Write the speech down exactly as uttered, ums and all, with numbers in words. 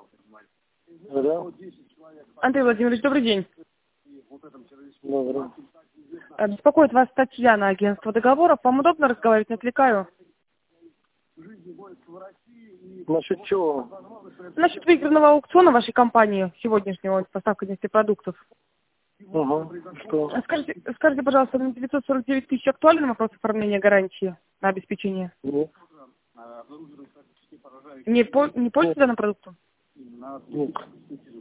Да. Андрей Владимирович, добрый день. Добрый. Э, Беспокоит вас Татьяна, агентство договоров. Вам удобно разговаривать, не отвлекаю? Насчет чего? Насчет выигранного аукциона вашей компании сегодняшнего поставка нефтепродуктов. Ага. Что? А Скажите, скажите, пожалуйста, на девятьсот сорок девять тысяч актуален вопрос оформления гарантии на обеспечение? Нет. Не, по, не пользуетесь данным продуктом? Нет.